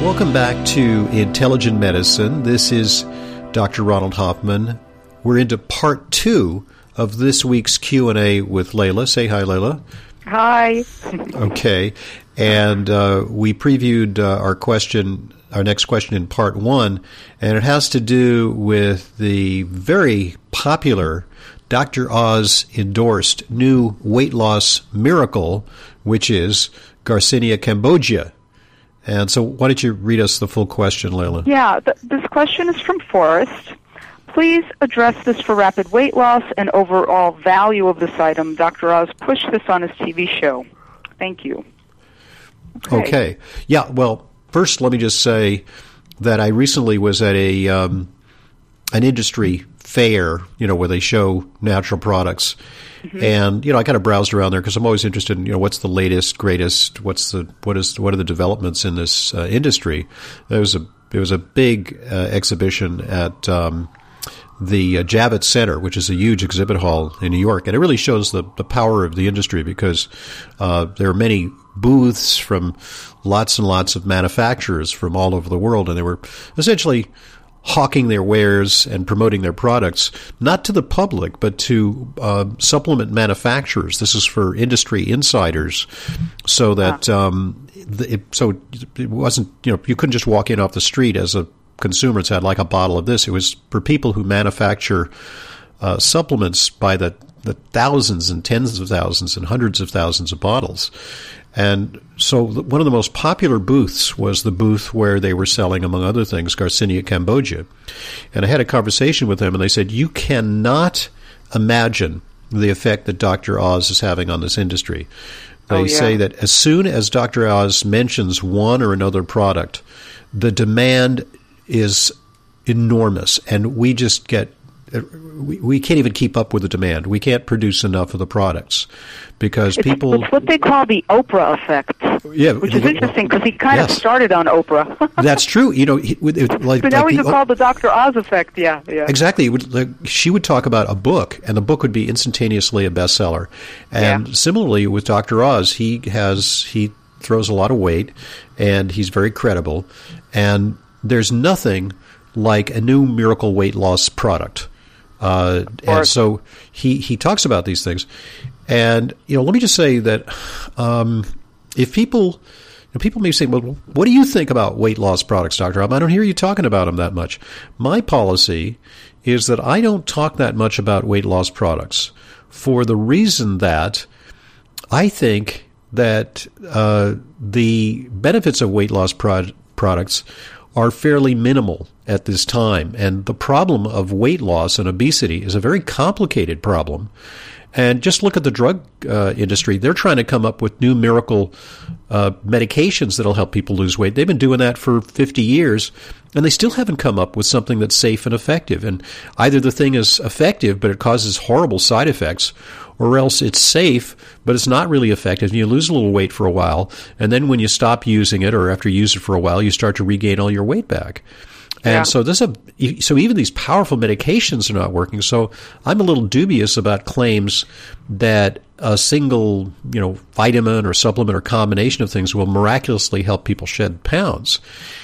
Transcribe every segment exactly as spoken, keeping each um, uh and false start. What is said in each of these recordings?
Welcome back to Intelligent Medicine. This is Doctor Ronald Hoffman. We're into part two of this week's Q and A with Layla. Say hi, Layla. Hi. Okay. And uh, we previewed uh, our question, our next question in part one, and it has to do with the very popular Doctor Oz endorsed new weight loss miracle, which is Garcinia cambogia. And so why don't you read us the full question, Layla? Yeah, th- this question is from Forrest. Please address this for rapid weight loss and overall value of this item. Doctor Oz pushed this on his T V show. Thank you. Okay. okay. Yeah, well, first let me just say that I recently was at a um, an industry fair, you know, where they show natural products. Mm-hmm. And, you know, I kind of browsed around there because I'm always interested in, you know, what's the latest, greatest, what's the, what is, what are the developments in this uh, industry. There was a, there was a big uh, exhibition at um, the uh, Javits Center, which is a huge exhibit hall in New York. And it really shows the, the power of the industry because uh, there are many booths from lots and lots of manufacturers from all over the world. And they were essentially hawking their wares and promoting their products, not to the public, but to uh, supplement manufacturers. This is for industry insiders, so that um, it, so it wasn't, you know, you couldn't just walk in off the street as a consumer and say, I'd like a bottle of this. It was for people who manufacture uh, supplements by the, the thousands and tens of thousands and hundreds of thousands of bottles. And so one of the most popular booths was the booth where they were selling, among other things, Garcinia cambogia. And I had a conversation with them, and they said, you cannot imagine the effect that Doctor Oz is having on this industry. They oh, yeah. say that as soon as Doctor Oz mentions one or another product, the demand is enormous, and we just get We, we can't even keep up with the demand. We can't produce enough of the products because it's, people... It's what they call the Oprah effect, yeah, which is interesting because he kind yes. of started on Oprah. That's true. You know, he, it, like, so now like we the, could call the Doctor Oz effect, yeah. yeah. Exactly. It would, like, she would talk about a book, and the book would be instantaneously a bestseller. And yeah. similarly with Doctor Oz, he has he throws a lot of weight, and he's very credible. And there's nothing like a new miracle weight loss product. Uh, and so he, he talks about these things. And, you know, let me just say that um, if people, you know, people may say, well, what do you think about weight loss products, Doctor Hoffman? I don't hear you talking about them that much. My policy is that I don't talk that much about weight loss products for the reason that I think that uh, the benefits of weight loss pro- products are fairly minimal at this time. And the problem of weight loss and obesity is a very complicated problem. And just look at the drug uh, industry. They're trying to come up with new miracle uh, medications that'll help people lose weight. They've been doing that for fifty years, and they still haven't come up with something that's safe and effective. And either the thing is effective, but it causes horrible side effects, or else it's safe, but it's not really effective, and you lose a little weight for a while, and then when you stop using it, or after you use it for a while, you start to regain all your weight back. And yeah. so this, a, so even these powerful medications are not working. So I'm a little dubious about claims that a single, you know, vitamin or supplement or combination of things will miraculously help people shed pounds.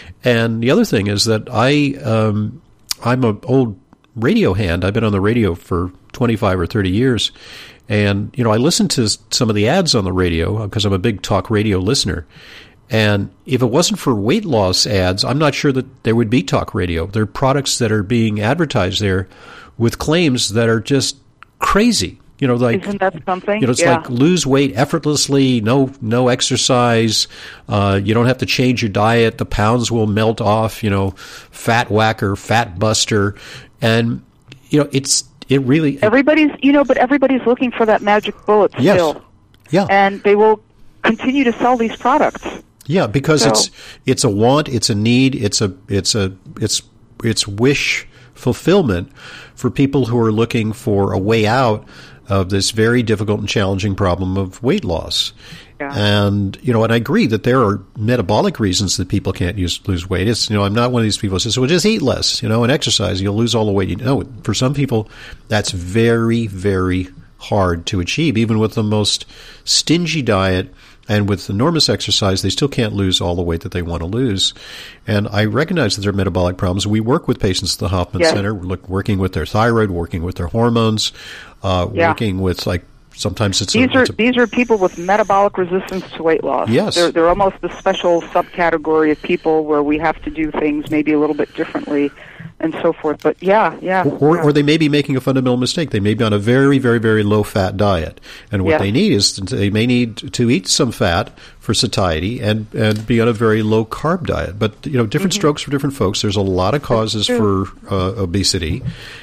And the other thing is that I, um, I'm an old radio hand. I've been on the radio for twenty-five or thirty years. And, you know, I listen to some of the ads on the radio because I'm a big talk radio listener. And if it wasn't for weight loss ads, I'm not sure that there would be talk radio. There are products that are being advertised there with claims that are just crazy. You know, like, isn't that something? You know, it's yeah. like lose weight effortlessly, no no exercise, uh, you don't have to change your diet, the pounds will melt off, you know, fat whacker, fat buster. And, you know, it's, it really... Everybody's, you know, but everybody's looking for that magic bullet yes. still. Yeah. And they will continue to sell these products. Yeah, because so. it's it's a want, it's a need, it's a it's a it's it's wish fulfillment for people who are looking for a way out of this very difficult and challenging problem of weight loss. Yeah. And, you know, and I agree that there are metabolic reasons that people can't use, lose weight. It's, you know, I'm not one of these people who says, well, just eat less, you know, and exercise, you'll lose all the weight. You know, for some people, that's very, very hard to achieve, even with the most stingy diet and with enormous exercise, they still can't lose all the weight that they want to lose. And I recognize that there are metabolic problems. We work with patients at the Hoffman yes. Center, look, working with their thyroid, working with their hormones, uh, yeah. working with, like, sometimes it's these a, are it's a, these are people with metabolic resistance to weight loss. Yes, they're they're almost a special subcategory of people where we have to do things maybe a little bit differently, and so forth. But yeah, yeah. Or, yeah. or they may be making a fundamental mistake. They may be on a very, very, very low fat diet, and what yes. they need is they may need to eat some fat for satiety and and be on a very low carb diet. But you know, different mm-hmm. strokes for different folks. There's a lot of causes for uh, obesity,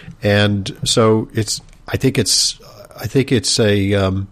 and so it's. I think it's. I think it's a. Um,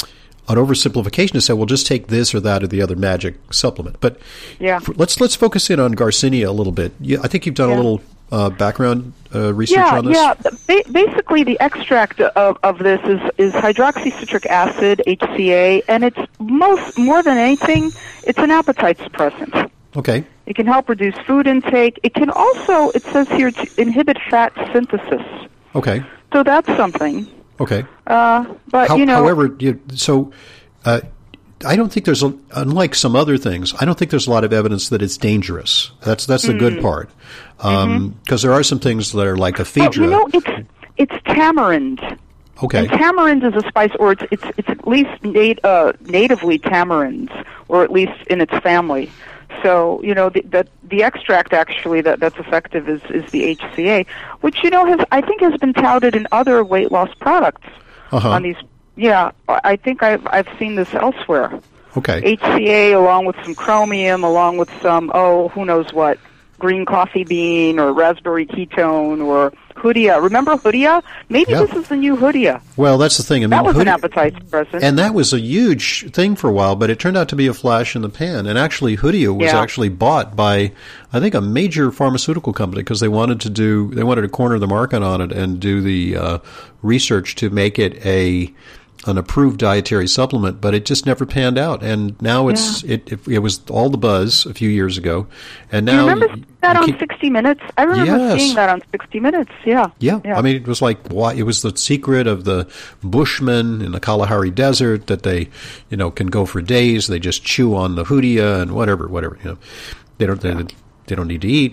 an oversimplification to say, well, just take this or that or the other magic supplement. But yeah. for, let's let's focus in on Garcinia a little bit. You, I think you've done yeah. a little uh, background uh, research yeah, on this. Yeah, ba- basically the extract of, of this is, is hydroxycitric acid, H C A, and it's most more than anything, it's an appetite suppressant. Okay. It can help reduce food intake. It can also, it says here, to inhibit fat synthesis. Okay. So that's something. Okay. Uh, but, How, you know... However, you, so uh, I don't think there's, a, unlike some other things, I don't think there's a lot of evidence that it's dangerous. That's that's the mm. good part. Because um, mm-hmm. there are some things that are like ephedra. Well, you know, it's, it's tamarind. Okay. And tamarind is a spice, or it's it's, it's at least nat- uh, natively tamarinds, or at least in its family. So, you know, the, the, the extract actually that, that's effective is, is the H C A, which, you know, has I think has been touted in other weight loss products. Uh-huh. On these, yeah, I think I've I've seen this elsewhere. Okay. H C A along with some chromium, along with some, oh, who knows what, green coffee bean or raspberry ketone or Hoodia. Remember Hoodia? Maybe yeah. this is the new Hoodia. Well, that's the thing. I mean, that was Hoodia, an appetite suppressant. And that was a huge thing for a while, but it turned out to be a flash in the pan. And actually, Hoodia was yeah. actually bought by, I think, a major pharmaceutical company because they wanted to do, they wanted to corner the market on it and do the uh, research to make it a an approved dietary supplement, but it just never panned out. And now it's yeah. it, it it was all the buzz a few years ago, and now you remember you, that you on keep, sixty minutes? I remember yes. seeing that on sixty minutes. Yeah. yeah, yeah. I mean, it was like why it was the secret of the Bushmen in the Kalahari Desert that they, you know, can go for days. They just chew on the Hoodia and whatever, whatever. You know, they don't they, they don't need to eat.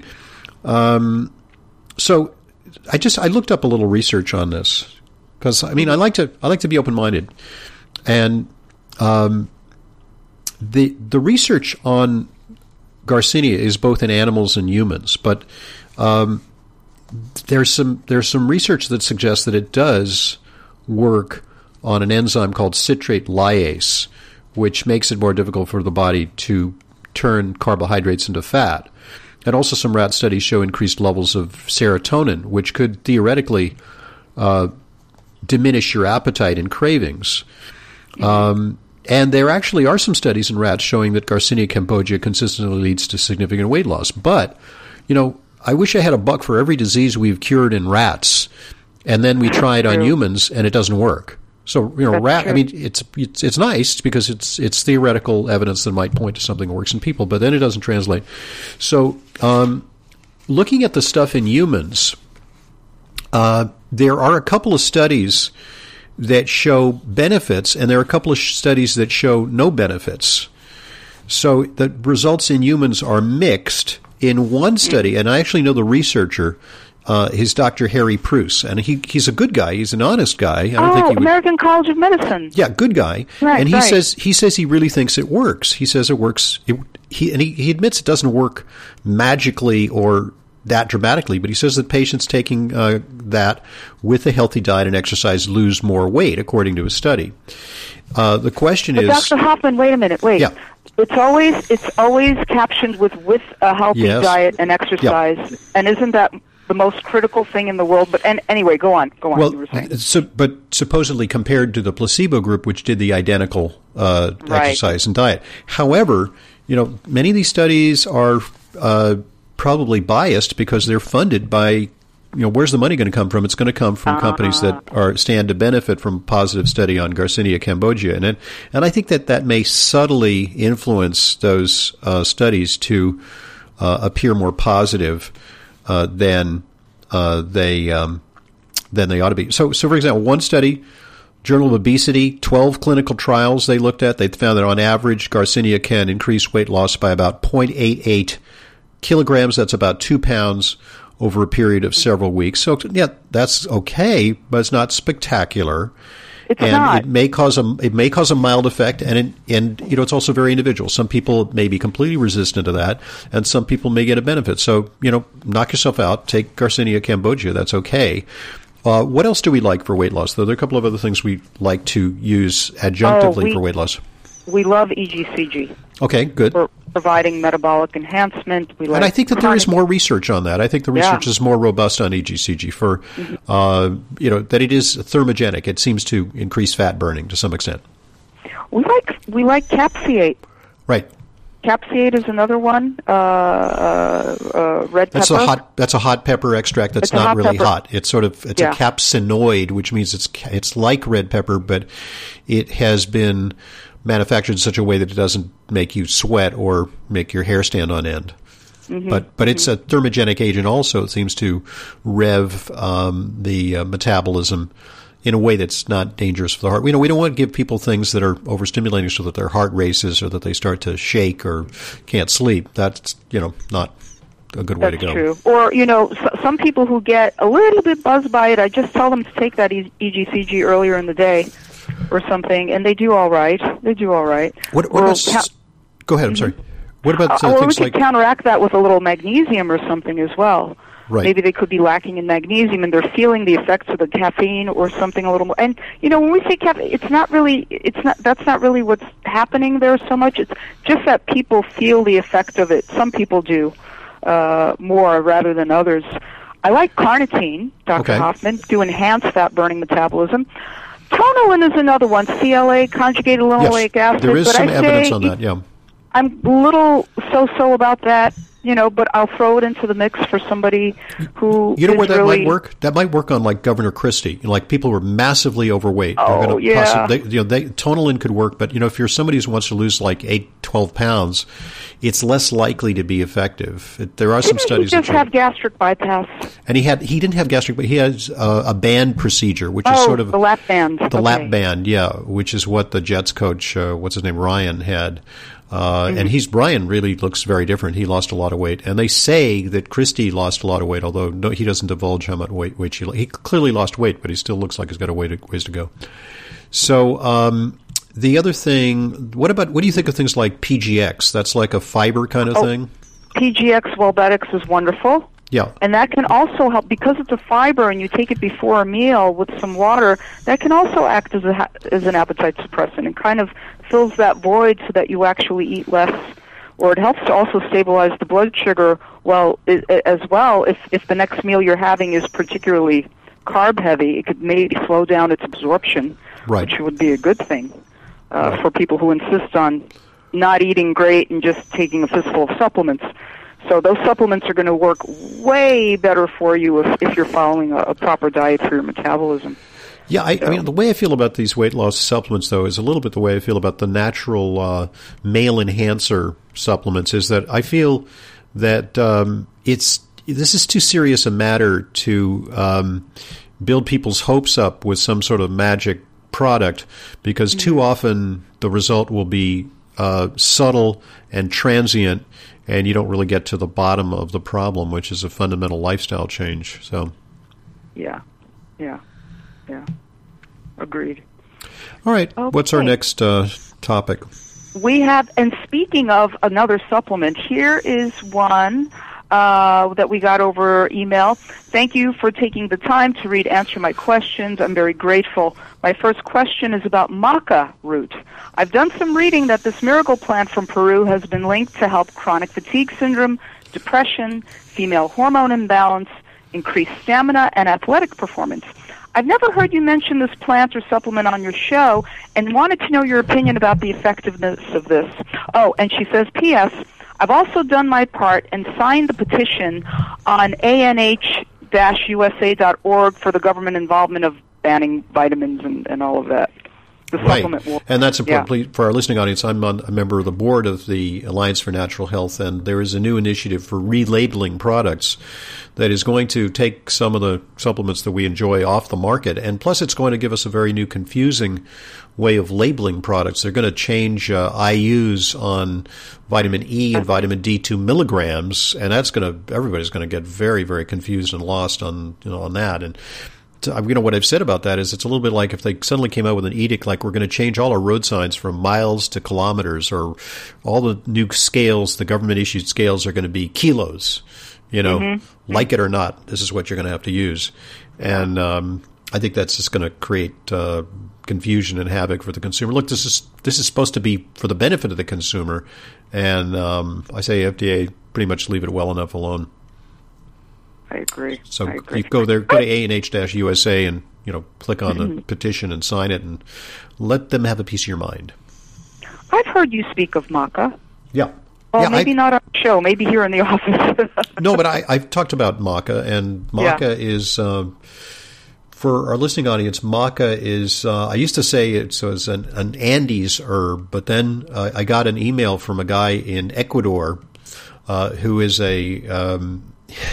Um, so I just I looked up a little research on this. Because I mean, I like to I like to be open minded, and um, the the research on Garcinia is both in animals and humans. But um, there's some there's some research that suggests that it does work on an enzyme called citrate lyase, which makes it more difficult for the body to turn carbohydrates into fat. And also, some rat studies show increased levels of serotonin, which could theoretically uh, diminish your appetite and cravings. Um, and there actually are some studies in rats showing that Garcinia cambogia consistently leads to significant weight loss. But, you know, I wish I had a buck for every disease we've cured in rats, and then we try it on humans, and it doesn't work. So, you know, That's rat. true. I mean, it's it's it's nice because it's it's theoretical evidence that might point to something that works in people, but then it doesn't translate. So, um, looking at the stuff in humans, uh, there are a couple of studies that show benefits, and there are a couple of studies that show no benefits. So the results in humans are mixed. In one study, and I actually know the researcher, uh, is Doctor Harry Preuss, and he he's a good guy. He's an honest guy. I don't oh, think he would, American College of Medicine. Yeah, good guy. Right, and he right. says he says he really thinks it works. He says it works. It, he and he, he admits it doesn't work magically or that dramatically, but he says that patients taking uh, that with a healthy diet and exercise lose more weight, according to his study. Uh, the question but is, Doctor Hoffman, wait a minute, wait. Yeah. It's always it's always captioned with with a healthy Yes. diet and exercise, Yep. and isn't that the most critical thing in the world? But and anyway, go on, go on. Well, you were saying. so, but supposedly compared to the placebo group, which did the identical uh, Right. exercise and diet. However, you know, many of these studies are uh, probably biased because they're funded by, you know, where's the money going to come from? It's going to come from Uh-huh. companies that are stand to benefit from a positive study on Garcinia cambogia, and it, and I think that that may subtly influence those uh, studies to uh, appear more positive uh, than uh, they um, than they ought to be. So, so for example, one study Journal of Obesity, twelve clinical trials they looked at. They found that on average, Garcinia can increase weight loss by about zero point eight eight kilograms. That's about two pounds over a period of several weeks. So, yeah, that's okay, but it's not spectacular. It's and not. it may cause a it may cause a mild effect, and it, and you know it's also very individual. Some people may be completely resistant to that, and some people may get a benefit. So you know, knock yourself out. Take Garcinia cambogia. That's okay. Uh, what else do we like for weight loss? Though there are a couple of other things we like to use adjunctively oh, we, for weight loss. We love E G C G. Okay, good. For providing metabolic enhancement. We like and I think that there is more research on that. I think the research yeah. is more robust on E G C G for, mm-hmm. uh, you know, that it is thermogenic. It seems to increase fat burning to some extent. We like we like capsiate. Right. Capsiate is another one. Uh, uh, uh, red that's pepper. A hot, that's a hot pepper extract that's it's not hot really pepper. hot. It's sort of it's yeah. a capsinoid, which means it's it's like red pepper, but it has been manufactured in such a way that it doesn't make you sweat or make your hair stand on end. Mm-hmm. But but it's mm-hmm. a thermogenic agent also. It seems to rev um, the uh, metabolism in a way that's not dangerous for the heart. You know, we don't want to give people things that are overstimulating so that their heart races or that they start to shake or can't sleep. That's, you know, not a good way that's to go. True. Or, you know, so, some people who get a little bit buzzed by it, I just tell them to take that E G C G earlier in the day or something, and they do all right. They do all right. What, what about, ha- go ahead, I'm sorry. What about uh, uh, or things we like... could counteract that with a little magnesium or something as well. Right. Maybe they could be lacking in magnesium and they're feeling the effects of the caffeine or something a little more. And, you know, when we say caffeine, it's not really, it's not, that's not really what's happening there so much. It's just that people feel the effect of it. Some people do uh, more rather than others. I like carnitine, Doctor Okay. Hoffman, to enhance fat-burning metabolism. Tonilin is another one, C L A, conjugated linoleic yes, acid. there is but some I evidence say on that, yeah. I'm a little so-so about that, you know, but I'll throw it into the mix for somebody who You know is where that really, might work? That might work on, like, Governor Christie. You know, like, people who are massively overweight. Oh, They're gonna yeah. Possibly, they, you know, they, Tonilin could work, but, you know, if you're somebody who wants to lose, like, eight, twelve pounds, it's less likely to be effective. It, there are some Didn't studies he just that show have gastric bypass? And he had he didn't have gastric, but he has uh, a band procedure, which is Oh, sort of the lap band. The Okay. lap band, yeah, which is what the Jets coach, uh, what's his name, Ryan had. Uh, Mm-hmm. And he's Ryan really looks very different. He lost a lot of weight, and they say that Christie lost a lot of weight, although no, he doesn't divulge how much weight, weight she lost. He clearly lost weight, but he still looks like he's got a way to, ways to go. So um, the other thing, what about what do you think of things like P G X? That's like a fiber kind of Oh, thing. P G X Wellbetics is wonderful. Yeah. And that can also help, because it's a fiber and you take it before a meal with some water, that can also act as, a, as an appetite suppressant and kind of fills that void so that you actually eat less. Or it helps to also stabilize the blood sugar well as well. If, if the next meal you're having is particularly carb-heavy, it could maybe slow down its absorption, Right. which would be a good thing uh, Right. for people who insist on not eating great and just taking a fistful of supplements. So those supplements are going to work way better for you if, if you're following a, a proper diet for your metabolism. Yeah, I, So- I mean, the way I feel about these weight loss supplements, though, is a little bit the way I feel about the natural uh, male enhancer supplements, is that I feel that um, it's this is too serious a matter to um, build people's hopes up with some sort of magic product, because Mm-hmm. too often the result will be uh, subtle and transient, and you don't really get to the bottom of the problem, which is a fundamental lifestyle change. So, Yeah, yeah, yeah. Agreed. all right, what's our Okay. next uh, topic? We have, and speaking of another supplement, here is one uh, that we got over email. Thank you for taking the time to read, answer my questions. I'm very grateful. My first question is about maca root. I've done some reading that this miracle plant from Peru has been linked to help chronic fatigue syndrome, depression, female hormone imbalance, increased stamina, and athletic performance. I've never heard you mention this plant or supplement on your show and wanted to know your opinion about the effectiveness of this. Oh, and she says, P S. I've also done my part and signed the petition on A N H U S A dot org for the government involvement of banning vitamins and, and all of that. the right. supplement war. And that's important Yeah. for our listening audience. I'm on, a member of the board of the Alliance for Natural Health, and there is a new initiative for relabeling products that is going to take some of the supplements that we enjoy off the market. And plus, it's going to give us a very new, confusing way of labeling products. They're going to change uh, I U's on vitamin E and vitamin D to milligrams, and that's going to everybody's going to get very, very confused and lost on you know on that. And you know what I've said about that is it's a little bit like if they suddenly came out with an edict like we're going to change all our road signs from miles to kilometers, or all the new scales, the government issued scales, are going to be kilos. You know, mm-hmm. like it or not, this is what you're going to have to use. And um, I think that's just going to create uh, confusion and havoc for the consumer. Look, this is this is supposed to be for the benefit of the consumer, and um, I say F D A pretty much leave it well enough alone. I agree. So I agree. you go there, go to A N H U S A and you know click on the petition and sign it, and let them have a piece of your mind. I've heard you speak of maca. Yeah. Well, yeah, maybe I, not on the show, maybe here in the office. No, but I, I've talked about maca, and maca yeah. is, um, for our listening audience, maca is, uh, I used to say it was an, an Andes herb, but then uh, I got an email from a guy in Ecuador uh, who is a, um,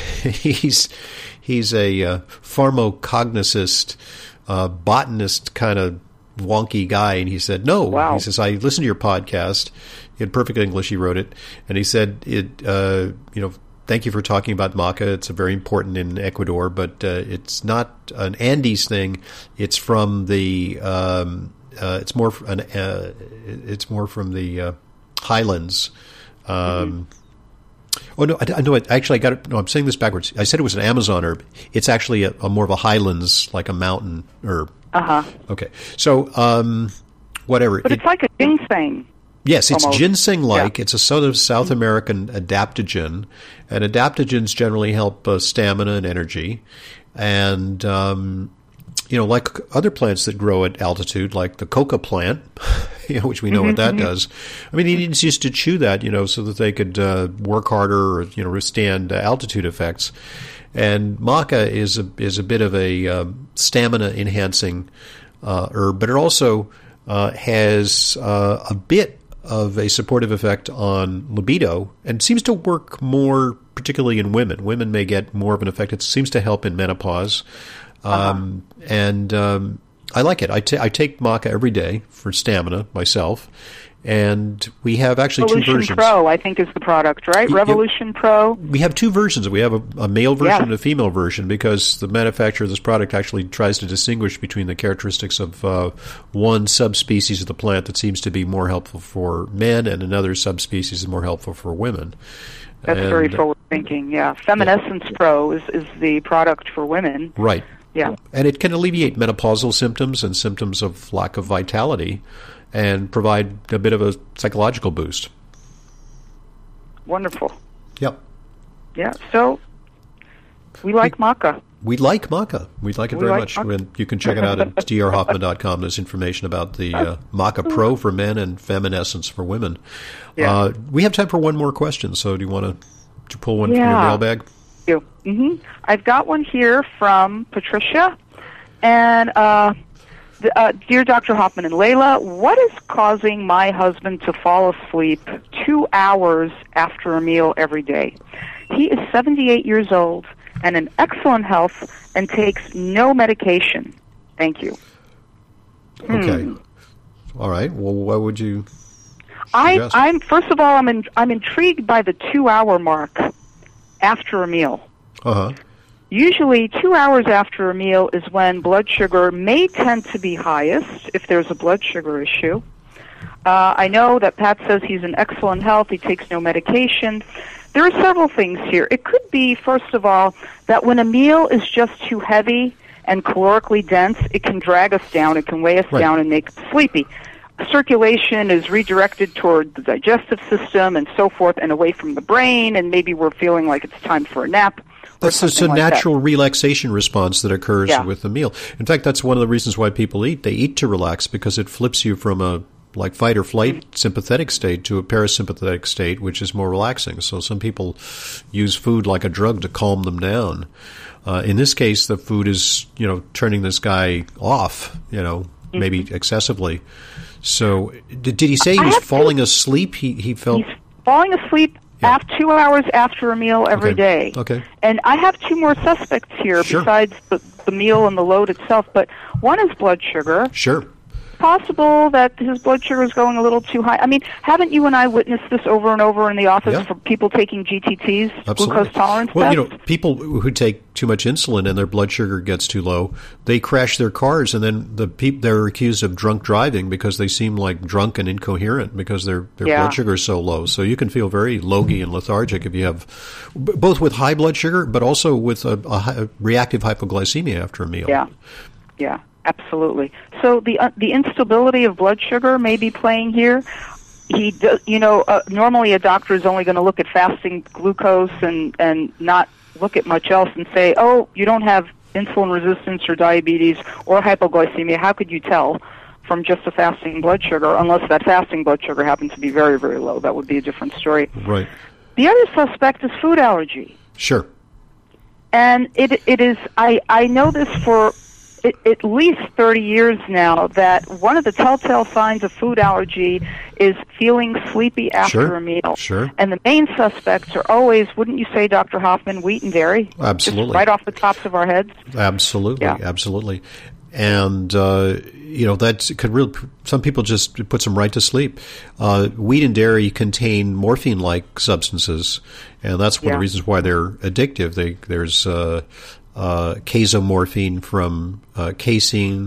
he's he's a uh, pharmacognosist, uh, botanist kind of wonky guy, and he said, no, wow. he says, I listened to your podcast. In perfect English, he wrote it, and he said, "It, uh, you know, thank you for talking about maca. It's very important in Ecuador, but uh, it's not an Andes thing. It's from the, um, uh, it's more an, uh, it's more from the uh, highlands." Um, mm-hmm. Oh no, I, I know. Actually, I got it. No, I'm saying this backwards. I said it was an Amazon herb. It's actually a, a more of a highlands, like a mountain herb. Uh huh. Okay, so um, whatever. But it's it, like a ginseng. Yes, it's Almost. ginseng-like. Yeah. It's a sort of South American adaptogen, and adaptogens generally help uh, stamina and energy. And, um, you know, like other plants that grow at altitude, like the coca plant, you know, which we know mm-hmm, what that mm-hmm. does. I mean, the Indians used to chew that, you know, so that they could uh, work harder or, you know, withstand uh, altitude effects. And maca is a, is a bit of a um, stamina-enhancing uh, herb, but it also uh, has uh, a bit of a supportive effect on libido, and seems to work more particularly in women. Women may get more of an effect. It seems to help in menopause. Um, uh-huh. And um, I like it. I, t- I take maca every day for stamina myself. And we have actually Revolution two versions. Pro, I think, is the product, right? You, Revolution Pro. We have two versions. We have a, a male version yeah. and a female version, because the manufacturer of this product actually tries to distinguish between the characteristics of uh, one subspecies of the plant that seems to be more helpful for men, and another subspecies is more helpful for women. That's and, very forward thinking. Yeah, Feminescence yeah. Pro is, is the product for women. Right. Yeah, and it can alleviate menopausal symptoms and symptoms of lack of vitality, and provide a bit of a psychological boost. Wonderful. Yep. Yeah, so we like we, maca. We like maca. We like it we very like much. Maca. You can check it out at d r hoffman dot com. There's information about the uh, Maca Pro for men and Feminescence for women. Yeah. Uh, we have time for one more question, so do you want to, to pull one yeah. from your mailbag? You. Mm-hmm. I've got one here from Patricia, and uh, Uh, Dear Doctor Hoffman and Layla, what is causing my husband to fall asleep two hours after a meal every day? He is seventy-eight years old and in excellent health and takes no medication. Thank you. Okay. Hmm. All right. Well, what would you I, suggest? I'm first of all, I'm in, I'm intrigued by the two-hour mark after a meal. Uh-huh. Usually, two hours after a meal is when blood sugar may tend to be highest if there's a blood sugar issue. Uh, I know that Pat says he's in excellent health. He takes no medication. There are several things here. It could be, first of all, that when a meal is just too heavy and calorically dense, it can drag us down. It can weigh us right. down and make us sleepy. Circulation is redirected toward the digestive system and so forth and away from the brain, and maybe we're feeling like it's time for a nap. That's just a like natural that. relaxation response that occurs yeah. with the meal. In fact, that's one of the reasons why people eat. They eat to relax because it flips you from a like fight or flight mm-hmm. sympathetic state to a parasympathetic state, which is more relaxing. So some people use food like a drug to calm them down. Uh, in this case, the food is, you know, turning this guy off, you know, maybe excessively. So, did, did he say he was falling to, asleep? He he felt he's falling asleep yeah. after two hours after a meal every okay. day. Okay. And I have two more suspects here sure. besides the, the meal and the load itself. But one is blood sugar. Sure. Possible that his blood sugar is going a little too high. I mean, haven't you and I witnessed this over and over in the office yeah. for people taking G T Ts, Absolutely. glucose tolerance well, tests? you know, people who take too much insulin and their blood sugar gets too low, they crash their cars, and then the peop- they're accused of drunk driving because they seem like drunk and incoherent because their their yeah. blood sugar is so low. So you can feel very logy and lethargic if you have b- both with high blood sugar, but also with a, a, high, a reactive hypoglycemia after a meal. Yeah, yeah. Absolutely. So the uh, the instability of blood sugar may be playing here. He, do, you know, uh, normally a doctor is only going to look at fasting glucose and and not look at much else and say, oh, you don't have insulin resistance or diabetes or hypoglycemia. How could you tell from just a fasting blood sugar? Unless that fasting blood sugar happens to be very, very low, that would be a different story. Right. The other suspect is food allergy. Sure. And it it is. I I know this for at least thirty years now, that one of the telltale signs of food allergy is feeling sleepy after sure. a meal. Sure. And the main suspects are always, wouldn't you say, Doctor Hoffman, wheat and dairy? Absolutely. Just right off the tops of our heads? Absolutely. Yeah. Absolutely. And, uh, you know, that could really, some people just puts them right to sleep. Uh, wheat and dairy contain morphine-like substances, and that's one yeah. of the reasons why they're addictive. They, there's, uh, Uh, casomorphine from uh, casein,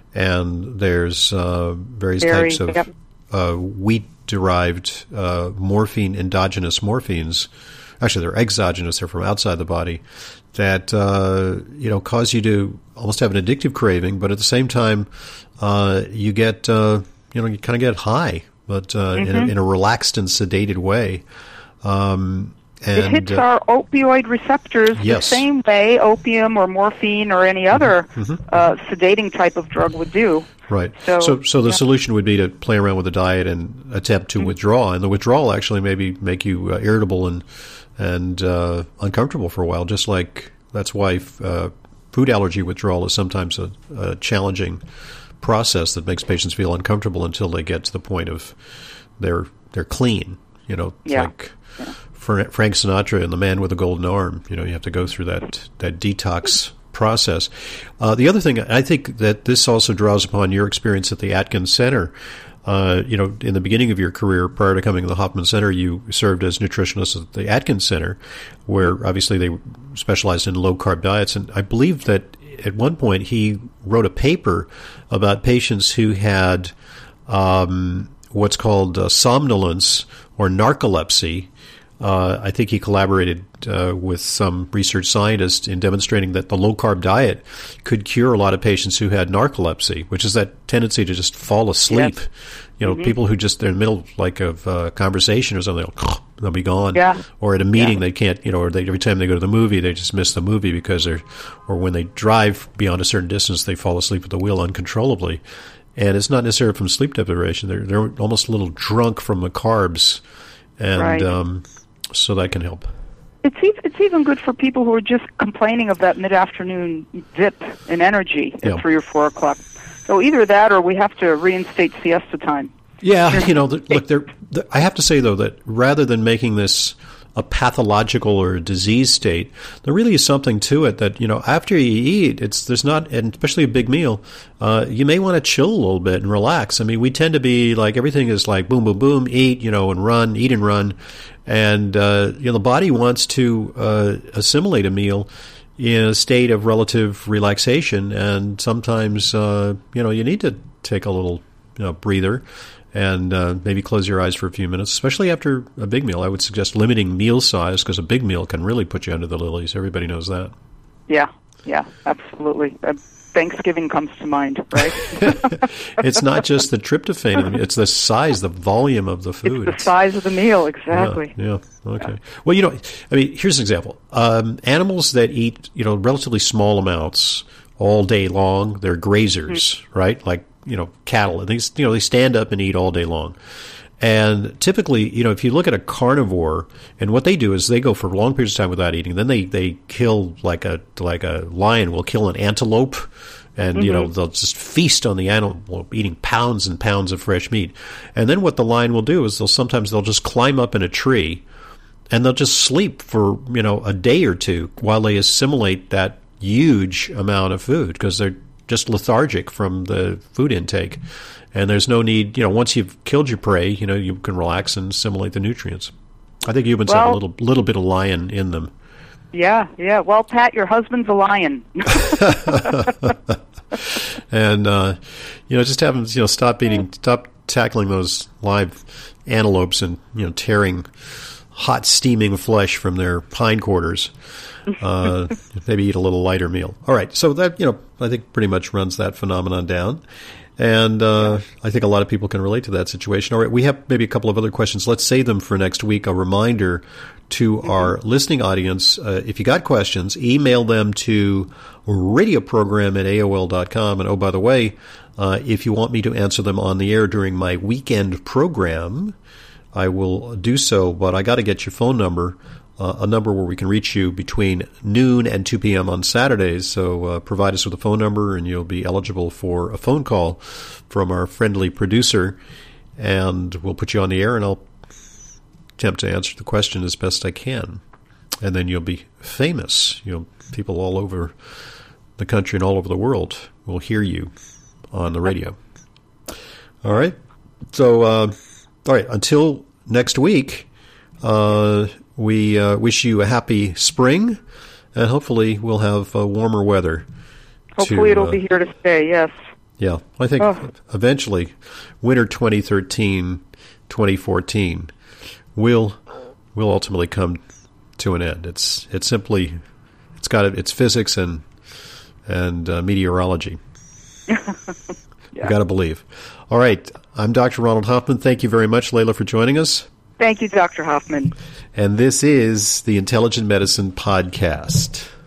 and there's uh, various Dairy, types of yep. uh, wheat-derived uh, morphine, endogenous morphines. Actually, they're exogenous; they're from outside the body. That uh, you know cause you to almost have an addictive craving, but at the same time, uh, you get uh, you know you kind of get high, but uh, mm-hmm. in, a, in a relaxed and sedated way. Um, And, it hits uh, our opioid receptors yes. the same way opium or morphine or any other mm-hmm. uh, sedating type of drug would do. Right. So, so, so the yeah. solution would be to play around with the diet and attempt to mm-hmm. withdraw. And the withdrawal actually maybe make you uh, irritable and and uh, uncomfortable for a while. Just like that's why uh, food allergy withdrawal is sometimes a, a challenging process that makes patients feel uncomfortable until they get to the point of they're they're clean. You know, it's yeah. like. Yeah. Frank Sinatra and the Man with the Golden Arm. You know, you have to go through that that detox process. Uh, the other thing, I think that this also draws upon your experience at the Atkins Center. Uh, you know, in the beginning of your career, prior to coming to the Hoffman Center, you served as nutritionist at the Atkins Center, where obviously they specialized in low-carb diets. And I believe that at one point he wrote a paper about patients who had um, what's called uh, somnolence or narcolepsy. Uh, I think he collaborated uh, with some research scientists in demonstrating that the low-carb diet could cure a lot of patients who had narcolepsy, which is that tendency to just fall asleep. Yes. You know, mm-hmm. people who just, they're in the middle like of a uh, conversation or something, they'll, they'll be gone. Yeah. Or at a meeting, yeah. they can't, you know, or they, every time they go to the movie, they just miss the movie because they're, or when they drive beyond a certain distance, they fall asleep at the wheel uncontrollably. And it's not necessarily from sleep deprivation. They're, they're almost a little drunk from the carbs. And, right. um, so that can help. It's even, it's even good for people who are just complaining of that mid-afternoon dip in energy at yeah. three or four o'clock. So either that or we have to reinstate siesta time. Yeah, you know, the, look, there. The, I have to say, though, that rather than making this a pathological or a disease state, there really is something to it that, you know, after you eat, it's there's not, and especially a big meal, uh, you may want to chill a little bit and relax. I mean, we tend to be like, everything is like boom, boom, boom, eat, you know, and run, eat and run. And, uh, you know, the body wants to uh, assimilate a meal in a state of relative relaxation. And sometimes, uh, you know, you need to take a little, you know, breather and uh, maybe close your eyes for a few minutes, especially after a big meal. I would suggest limiting meal size because a big meal can really put you under the lilies. Everybody knows that. Yeah, yeah, absolutely. Uh, Thanksgiving comes to mind, right? It's not just the tryptophan. It's the size, the volume of the food. It's the size of the meal, exactly. Yeah, yeah. Okay. Well, you know, I mean, here's an example. Um, animals that eat, you know, relatively small amounts all day long, they're grazers, mm-hmm. right? Like, you know, cattle. And they, you know, they stand up and eat all day long. And typically, you know, if you look at a carnivore, and what they do is they go for long periods of time without eating. Then they, they kill like a like a lion will kill an antelope, And, mm-hmm. you know, they'll just feast on the animal, eating pounds and pounds of fresh meat. And then what the lion will do is they'll sometimes they'll just climb up in a tree and they'll just sleep for, you know, a day or two while they assimilate that huge amount of food because they're just lethargic from the food intake. And there's no need, you know, once you've killed your prey, you know, you can relax and assimilate the nutrients. I think humans well, have a little little bit of lion in them. Yeah, yeah. Well, Pat, your husband's a lion. And, uh, you know, just have them, you know, stop eating, stop tackling those live antelopes and, you know, tearing hot, steaming flesh from their hindquarters. Uh, maybe eat a little lighter meal. All right. So that, you know, I think pretty much runs that phenomenon down. And uh, I think a lot of people can relate to that situation. All right, we have maybe a couple of other questions. Let's save them for next week. A reminder to mm-hmm. our listening audience, uh, if you got questions, email them to radioprogram at A O L dot com. And oh, by the way, uh, if you want me to answer them on the air during my weekend program, I will do so, but I got to get your phone number. Uh, a number where we can reach you between noon and two p.m. on Saturdays. So uh, provide us with a phone number, and you'll be eligible for a phone call from our friendly producer. And we'll put you on the air, and I'll attempt to answer the question as best I can. And then you'll be famous. You know, people all over the country and all over the world will hear you on the radio. All right. So, uh, all right. Until next week. Uh, We uh, wish you a happy spring, and hopefully we'll have uh, warmer weather. Hopefully to, it'll uh, be here to stay, yes. Yeah, I think oh. eventually winter twenty thirteen, twenty fourteen will will ultimately come to an end. It's it's simply it's got it's physics and and uh, meteorology. yeah. You got to believe. All right, I'm Doctor Ronald Hoffman. Thank you very much, Layla, for joining us. Thank you, Doctor Hoffman. And this is the Intelligent Medicine Podcast.